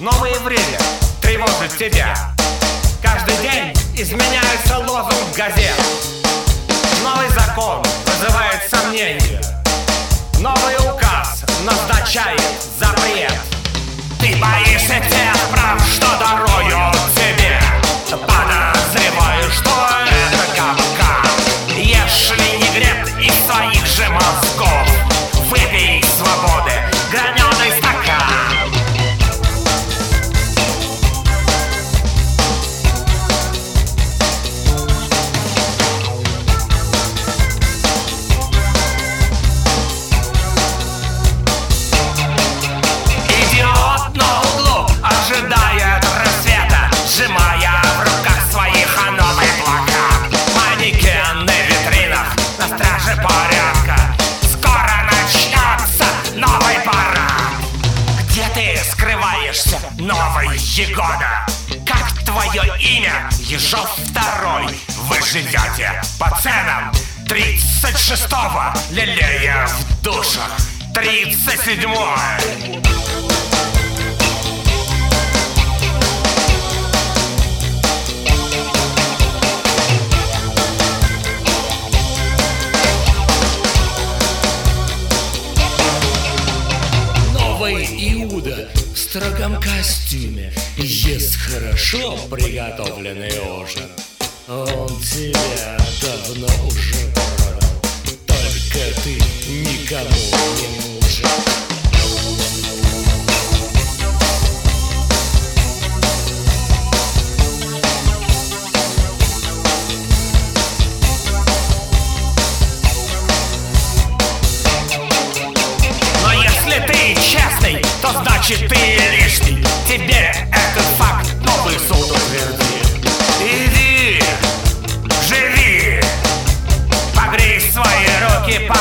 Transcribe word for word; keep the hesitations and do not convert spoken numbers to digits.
новое время тревожит тебя. Каждый день изменяется лозунг газет. Новый закон вызывает сомнения. Новый указ назначает запрет. Ты боишься тех прав, что даруют тебе. Подозреваю, что это капкан. Если не греб из своих же мозгов, выпей свободы граненый стакан. Идиот на углу ожидает рассвета, сжимая в руках своих новый плакат. Манекены в витринах на страже порядка. Скоро начнется новый парад. Где ты скрываешься, новый Егода? Как твое имя, Ежов второй? Вы живете по ценам тридцать шестого, лелея в душах тридцать седьмой. Новый Иуда в строгом костюме ест хорошо приготовленный ужин. Он тебя давно уже продал, только ты никому не нужен. Но если ты честный, то значит ты лишний. Тебе этот факт новый суд утвердит. Иди, живи, погрей свои руки,